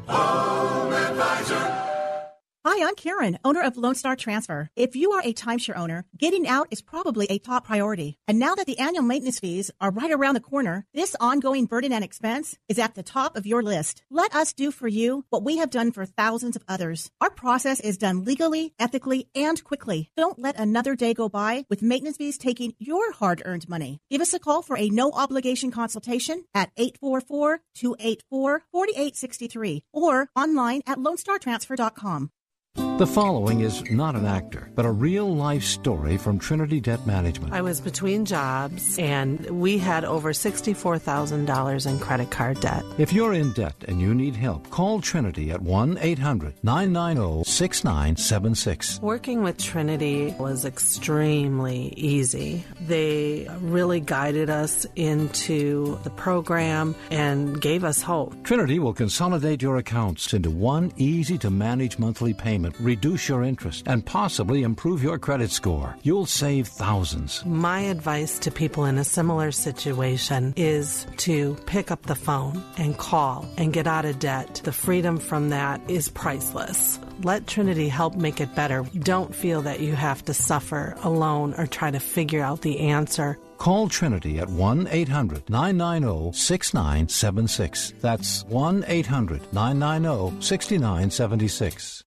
HomeAdvisor. Hi, I'm Karen, owner of Lone Star Transfer. If you are a timeshare owner, getting out is probably a top priority. And now that the annual maintenance fees are right around the corner, this ongoing burden and expense is at the top of your list. Let us do for you what we have done for thousands of others. Our process is done legally, ethically, and quickly. Don't let another day go by with maintenance fees taking your hard-earned money. Give us a call for a no-obligation consultation at eight four four, two eight four, four eight six three or online at lone star transfer dot com. The following is not an actor, but a real-life story from Trinity Debt Management. I was between jobs, and we had over sixty-four thousand dollars in credit card debt. If you're in debt and you need help, call Trinity at one eight hundred nine nine zero six nine seven six. Working with Trinity was extremely easy. They really guided us into the program and gave us hope. Trinity will consolidate your accounts into one easy-to-manage monthly payment, reduce your interest, and possibly improve your credit score. You'll save thousands. My advice to people in a similar situation is to pick up the phone and call and get out of debt. The freedom from that is priceless. Let Trinity help make it better. Don't feel that you have to suffer alone or try to figure out the answer. Call Trinity at one eight hundred nine nine zero six nine seven six. That's one eight hundred nine nine zero six nine seven six.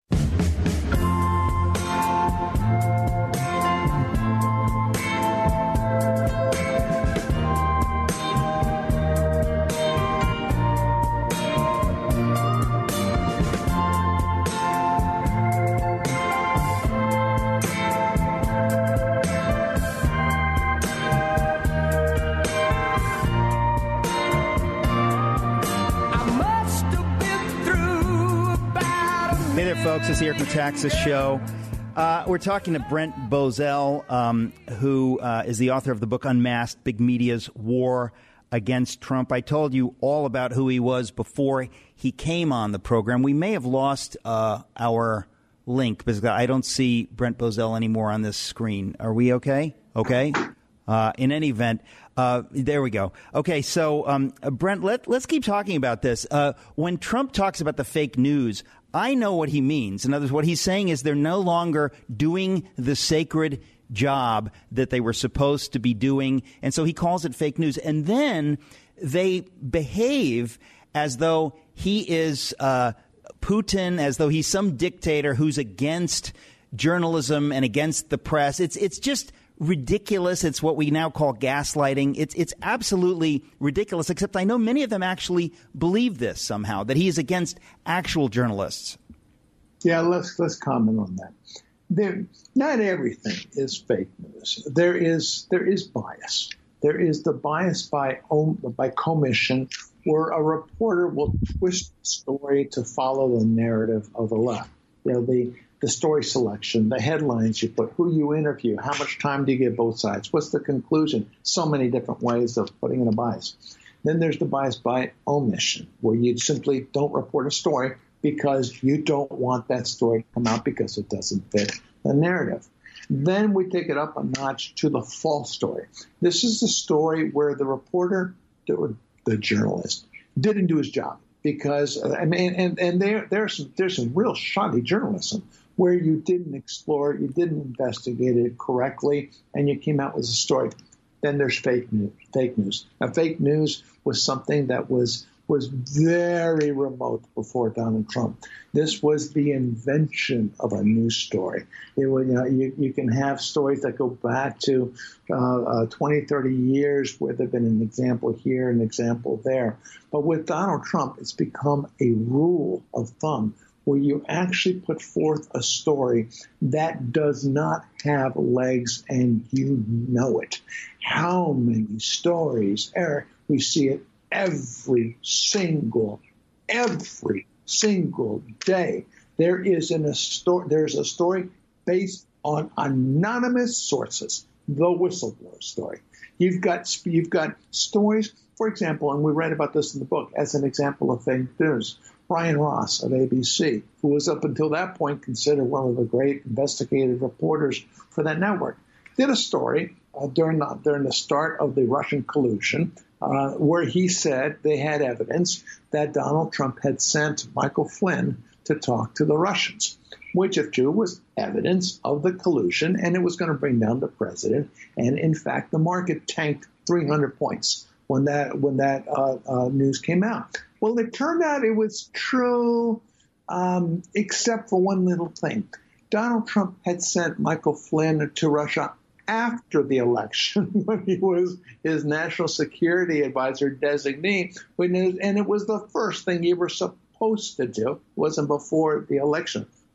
Folks, it's the Eric Metaxas Show. Uh, we're talking to Brent Bozell, um, who uh, is the author of the book Unmasked, Big Media's War Against Trump. I told you all about who he was before he came on the program. We may have lost uh, our link because I don't see Brent Bozell anymore on this screen. Are we okay? Okay. Uh, in any event, uh, there we go. Okay, so um, Brent, let, let's keep talking about this. Uh, when Trump talks about the fake news, I know what he means. In other words, what he's saying is they're no longer doing the sacred job that they were supposed to be doing. And so he calls it fake news. And then they behave as though he is uh, Putin, as though he's some dictator who's against journalism and against the press. It's it's just ridiculous. It's what we now call gaslighting. It's it's absolutely ridiculous, except I know many of them actually believe this somehow, that he is against actual journalists. Yeah, let's let's comment on that. There, not everything is fake news. There is there is bias. There is the bias by by commission, where a reporter will twist the story to follow the narrative of the left. You know, the the story selection, the headlines you put, who you interview, how much time do you give both sides, what's the conclusion, so many different ways of putting in a bias. Then there's the bias by omission, where you simply don't report a story because you don't want that story to come out because it doesn't fit the narrative. Then we take it up a notch to the false story. This is the story where the reporter, the, the journalist, didn't do his job. Because I mean, and and there there's some, there's some real shoddy journalism where you didn't explore it, you didn't investigate it correctly, and you came out with a story. Then there's fake news. Fake news. Now, fake news was something that was was very remote before Donald Trump. This was the invention of a news story. It would, you know, you, you can have stories that go back to uh, uh, twenty, thirty years where there have been an example here, an example there. But with Donald Trump, it's become a rule of thumb where you actually put forth a story that does not have legs and you know it. How many stories, Eric, we see it every single, every single day. There is an, a story, there's a story based on anonymous sources, the whistleblower story. You've got, you've got stories, for example, and we read about this in the book as an example of fake news. Brian Ross of A B C, who was up until that point considered one of the great investigative reporters for that network, did a story uh, during, the, during the start of the Russian collusion uh, where he said they had evidence that Donald Trump had sent Michael Flynn to talk to the Russians, which, if true, was evidence of the collusion, and it was going to bring down the president. And, in fact, the market tanked three hundred points when that when that uh, uh, news came out. Well, it turned out it was true, um, except for one little thing. Donald Trump had sent Michael Flynn to Russia after the election when he was his national security advisor designee, and it was the first thing you were supposed to do. It wasn't before the election.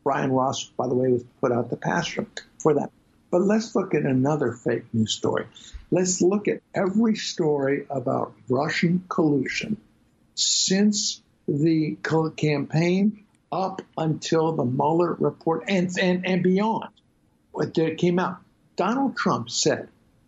Brian Ross, by the way, was put out the pasture for that. But let's look at another fake news story. Let's look at every story about Russian collusion since the campaign up until the Mueller report and, and, and beyond. What came out, Donald Trump said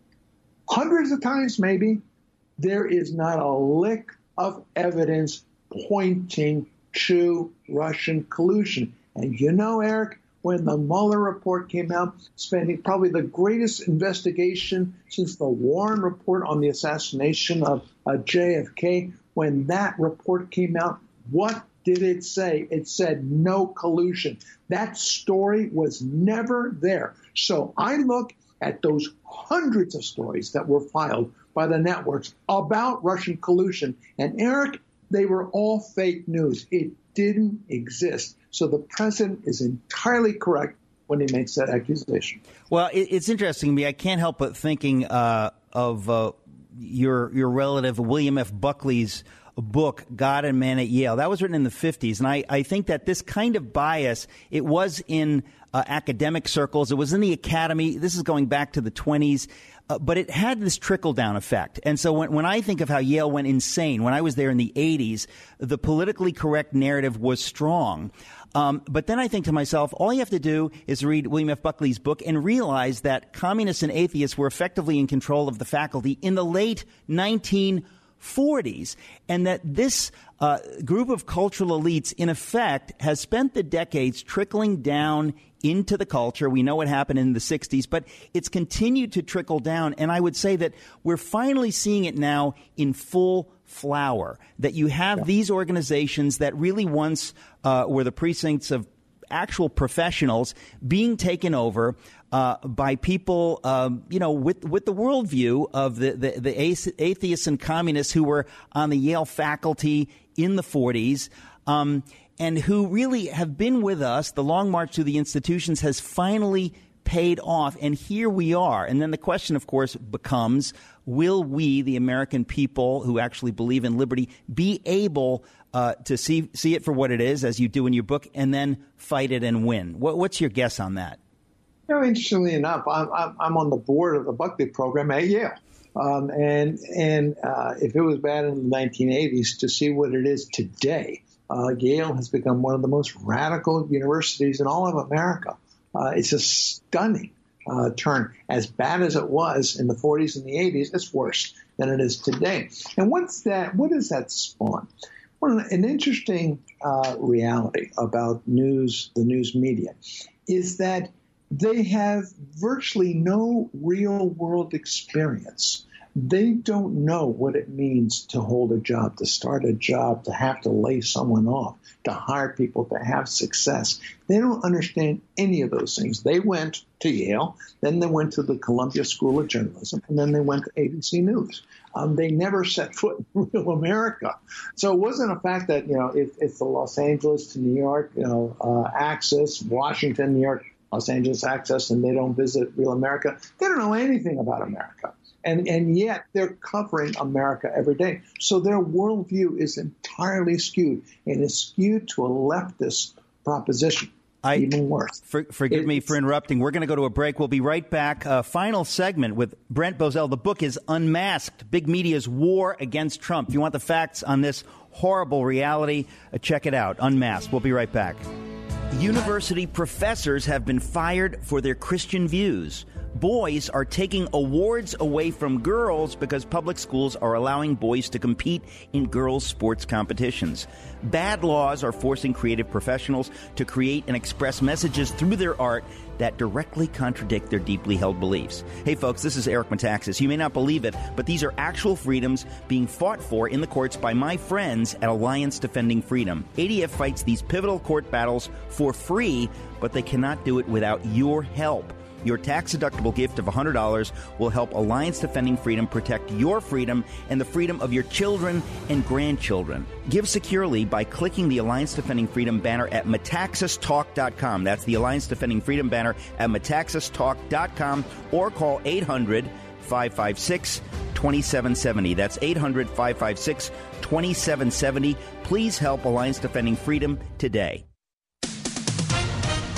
hundreds of times maybe, there is not a lick of evidence pointing to Russian collusion. And you know, Eric, when the Mueller report came out, spending probably the greatest investigation since the Warren report on the assassination of uh, J F K, when that report came out, what did it say? It said no collusion. That story was never there. So I look at those hundreds of stories that were filed by the networks about Russian collusion. And, Eric, they were all fake news. It didn't exist. So the president is entirely correct when he makes that accusation. Well, it, it's interesting to me. I can't help but thinking uh, of uh, your your relative William F. Buckley's book, God and Man at Yale. That was written in the fifties. And I, I think that this kind of bias, it was in uh, academic circles. It was in the academy. This is going back to the twenties. Uh, but it had this trickle-down effect. And so when, when I think of how Yale went insane, when I was there in the eighties, the politically correct narrative was strong. Um, but then I think to myself, all you have to do is read William F. Buckley's book and realize that communists and atheists were effectively in control of the faculty in the late nineteen forties, and that this uh, group of cultural elites, in effect, has spent the decades trickling down into the culture. We know what happened in the sixties, but it's continued to trickle down. And I would say that we're finally seeing it now in full flower, that you have yeah. these organizations that really once uh, were the precincts of actual professionals being taken over uh, by people, um, you know, with with the worldview of the, the, the atheists and communists who were on the Yale faculty in the forties. Um, and who really have been with us. The long march through the institutions has finally paid off, and here we are. And then the question, of course, becomes, will we, the American people who actually believe in liberty, be able uh, to see see it for what it is, as you do in your book, and then fight it and win? What, what's your guess on that? You know, interestingly enough, I'm, I'm on the board of the Buckley program at Yale. Um, and and uh, if it was bad in the nineteen eighties, to see what it is today, Uh, Yale has become one of the most radical universities in all of America. Uh, it's a stunning uh, turn. As bad as it was in the forties and the eighties, it's worse than it is today. And what's that? What does that spawn? Well, an interesting uh, reality about news, the news media, is that they have virtually no real-world experience. They don't know what it means to hold a job, to start a job, to have to lay someone off, to hire people, to have success. They don't understand any of those things. They went to Yale, then they went to the Columbia School of Journalism, and then they went to A B C News. Um, they never set foot in real America. So it wasn't a fact that, you know, if it's the Los Angeles to New York, you know, uh, access, Washington, New York, Los Angeles access, and they don't visit real America. They don't know anything about America. And, and yet they're covering America every day. So their worldview is entirely skewed, and is skewed to a leftist proposition. I, Even worse. For, forgive it's, me for interrupting. We're going to go to a break. We'll be right back. Uh, final segment with Brent Bozell. The book is Unmasked, Big Media's War Against Trump. If you want the facts on this horrible reality, uh, check it out. Unmasked. We'll be right back. University professors have been fired for their Christian views. Boys are taking awards away from girls because public schools are allowing boys to compete in girls' sports competitions. Bad laws are forcing creative professionals to create and express messages through their art that directly contradict their deeply held beliefs. Hey, folks, this is Eric Metaxas. You may not believe it, but these are actual freedoms being fought for in the courts by my friends at Alliance Defending Freedom. A D F fights these pivotal court battles for free, but they cannot do it without your help. Your tax-deductible gift of one hundred dollars will help Alliance Defending Freedom protect your freedom and the freedom of your children and grandchildren. Give securely by clicking the Alliance Defending Freedom banner at metaxas talk dot com. That's the Alliance Defending Freedom banner at metaxas talk dot com, or call eight hundred, five five six, two seven seven zero. That's eight hundred, five five six, two seven seven zero. Please help Alliance Defending Freedom today.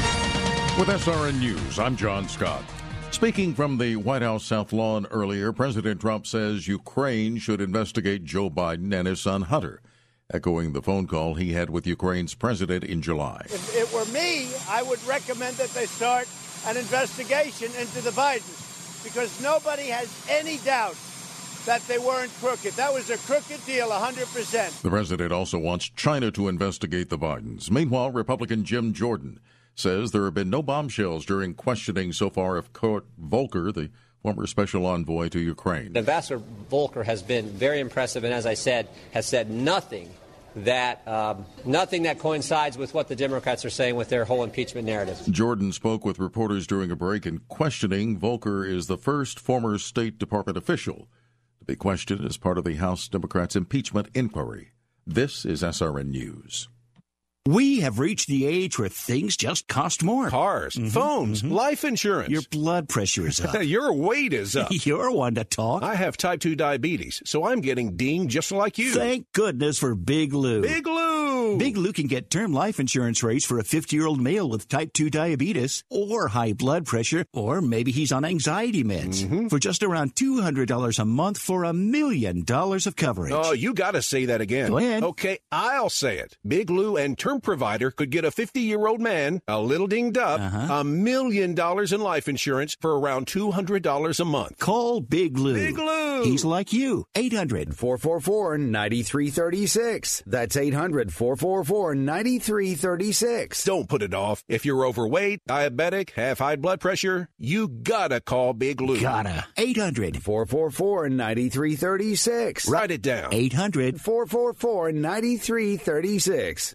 With S R N News, I'm John Scott. Speaking from the White House South Lawn earlier, President Trump says Ukraine should investigate Joe Biden and his son Hunter, echoing the phone call he had with Ukraine's president in July. If it were me, I would recommend that they start an investigation into the Bidens, because nobody has any doubt that they weren't crooked. That was a crooked deal, one hundred percent. The president also wants China to investigate the Bidens. Meanwhile, Republican Jim Jordan says there have been no bombshells during questioning so far of Kurt Volker, the former special envoy to Ukraine. Ambassador Volker has been very impressive, and as I said, has said nothing that um, nothing that coincides with what the Democrats are saying with their whole impeachment narrative. Jordan spoke with reporters during a break, and questioning Volker is the first former State Department official to be questioned as part of the House Democrats' impeachment inquiry. This is S R N News. We have reached the age where things just cost more. Cars, mm-hmm, phones, mm-hmm. life insurance. Your blood pressure is up. Your weight is up. You're one to talk. I have type two diabetes, so I'm getting dinged just like you. Thank goodness for Big Lou. Big Lou! Big Lou can get term life insurance rates for a fifty-year-old male with type two diabetes or high blood pressure, or maybe he's on anxiety meds, mm-hmm. for just around two hundred dollars a month for a million dollars of coverage. Oh, you got to say that again. Go ahead. Okay, I'll say it. Big Lou and term provider could get a fifty-year-old man, a little dinged up, uh-huh. a million dollars in life insurance for around two hundred dollars a month. Call Big Lou. Big Lou. He's like you. eight hundred, four four four, nine three three six. That's eight hundred, four four four, nine three three six. Don't put it off. If you're overweight, diabetic, have high blood pressure, you gotta call Big Lou. Gotta. eight hundred, four four four, nine three three six. Write it down. eight hundred, four four four, nine three three six.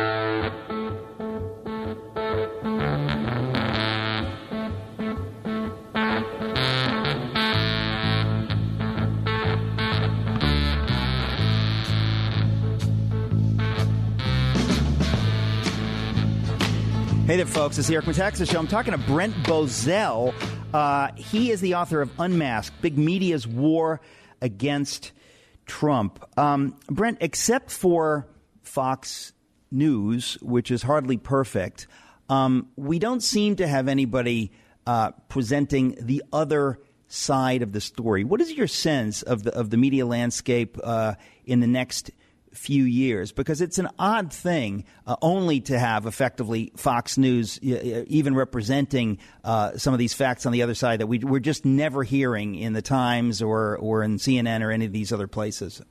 Hey there, folks. It's the Eric Metaxas Show. I'm talking to Brent Bozell. Uh, he is the author of Unmasked, Big Media's War Against Trump. Um, Brent, except for Fox News, which is hardly perfect, um, we don't seem to have anybody uh, presenting the other side of the story. What is your sense of the of the media landscape uh, in the next few years? Because it's an odd thing uh, only to have effectively Fox News uh, even representing uh, some of these facts on the other side that we, we're just never hearing in the Times or, or in C N N or any of these other places.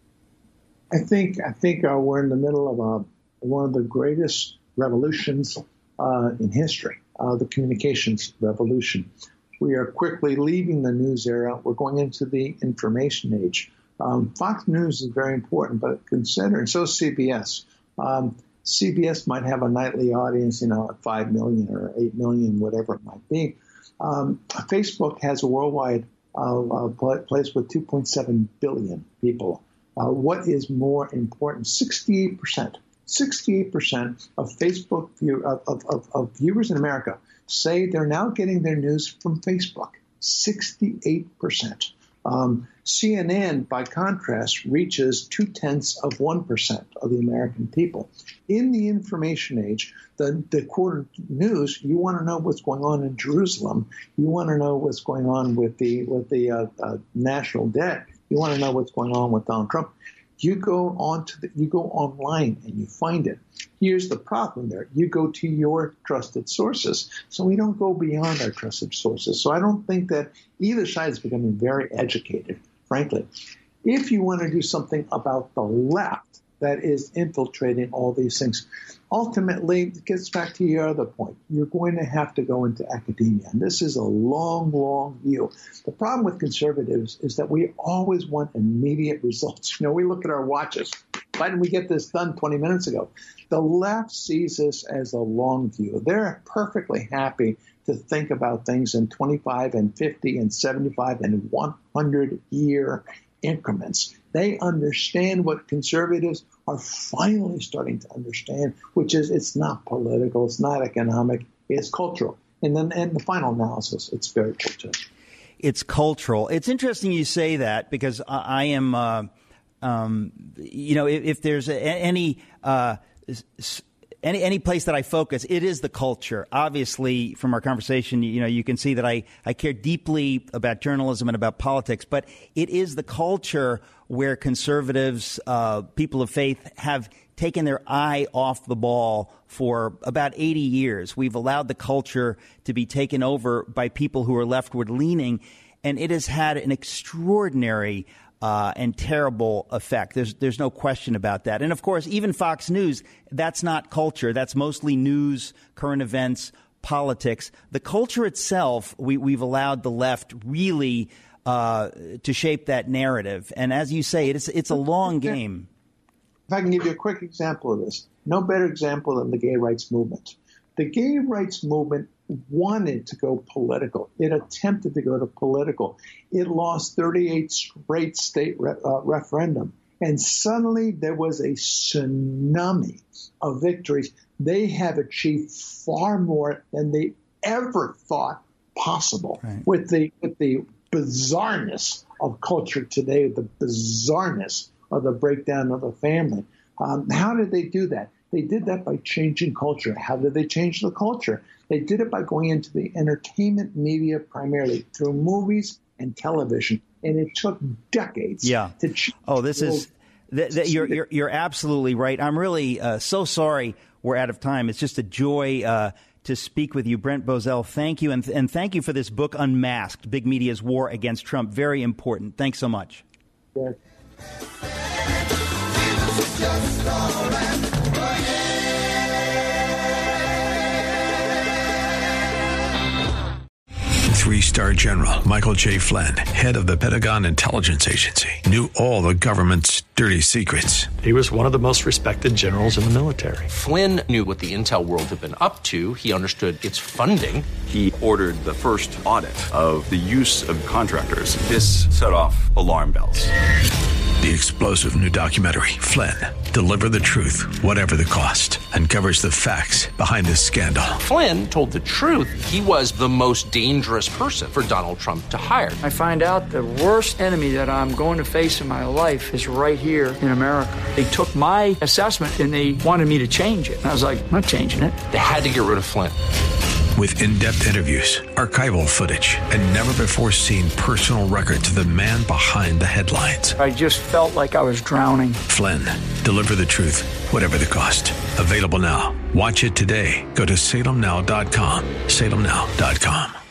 I think I think uh, we're in the middle of uh, one of the greatest revolutions uh, in history, uh, the communications revolution. We are quickly leaving the news era. We're going into the information age. Um, Fox News is very important, but consider, and so is C B S. Um, C B S might have a nightly audience, you know, at five million or eight million, whatever it might be. Um, Facebook has a worldwide uh, uh, place with two point seven billion people. Uh, what is more important? sixty-eight percent. sixty-eight percent of Facebook view, of, of, of viewers in America say they're now getting their news from Facebook. sixty-eight percent. Um, C N N, by contrast, reaches two-tenths of one percent of the American people. In the information age, the, the quarter news, you want to know what's going on in Jerusalem. You want to know what's going on with the with the uh, uh, national debt. You want to know what's going on with Donald Trump. You go on to the, you go online and you find it. Here's the problem there. You go to your trusted sources. So we don't go beyond our trusted sources. So I don't think that either side is becoming very educated, frankly. If you want to do something about the left that is infiltrating all these things, ultimately, it gets back to your other point. You're going to have to go into academia. And this is a long, long view. The problem with conservatives is that we always want immediate results. You know, we look at our watches. Why didn't we get this done twenty minutes ago? The left sees this as a long view. They're perfectly happy to think about things in twenty-five and fifty and seventy-five and one hundred year increments. They understand what conservatives are finally starting to understand, which is it's not political, it's not economic, it's cultural. And then in the final analysis, it's very cultural. It's cultural. It's interesting you say that because I, I am, uh, um, you know, if, if there's a, any uh, s- any any place that I focus, it is the culture. Obviously, from our conversation, you know, you can see that I, I care deeply about journalism and about politics, but it is the culture where conservatives, uh, people of faith, have taken their eye off the ball for about eighty years. We've allowed the culture to be taken over by people who are leftward leaning, and it has had an extraordinary Uh, and terrible effect. There's there's no question about that. And of course, even Fox News, that's not culture. That's mostly news, current events, politics. The culture itself, we, we've allowed the left really uh, to shape that narrative. And as you say, it's it's a long game. If I can give you a quick example of this, no better example than the gay rights movement. The gay rights movement wanted to go political. It attempted to go to political. It lost thirty-eight straight state re- uh, referendum. And suddenly there was a tsunami of victories. They have achieved far more than they ever thought possible. Right. With the with the bizarreness of culture today, the bizarreness of the breakdown of the family. Um, how did they do that? They did that by changing culture. How did they change the culture? They did it by going into the entertainment media primarily through movies and television. And it took decades yeah. to change. Oh, this is th- th- you're, you're you're absolutely right. I'm really uh, so sorry we're out of time. It's just a joy uh, to speak with you, Brent Bozell. Thank you. And, and thank you for this book, Unmasked, Big Media's War Against Trump. Very important. Thanks so much. Yeah. Three-star General Michael J. Flynn, head of the Pentagon Intelligence Agency, knew all the government's dirty secrets. He was one of the most respected generals in the military. Flynn knew what the intel world had been up to. He understood its funding. He ordered the first audit of the use of contractors. This set off alarm bells. The explosive new documentary, Flynn, Deliver the Truth, Whatever the Cost, uncovers the facts behind this scandal. Flynn told the truth. He was the most dangerous person for Donald Trump to hire. I find out the worst enemy that I'm going to face in my life is right here in America. They took my assessment and they wanted me to change it. And I was like, I'm not changing it. They had to get rid of Flynn. With in-depth interviews, archival footage, and never-before-seen personal records of the man behind the headlines. I just felt like I was drowning. Flynn, Deliver the Truth, Whatever the Cost. Available now. Watch it today. Go to salem now dot com. salem now dot com.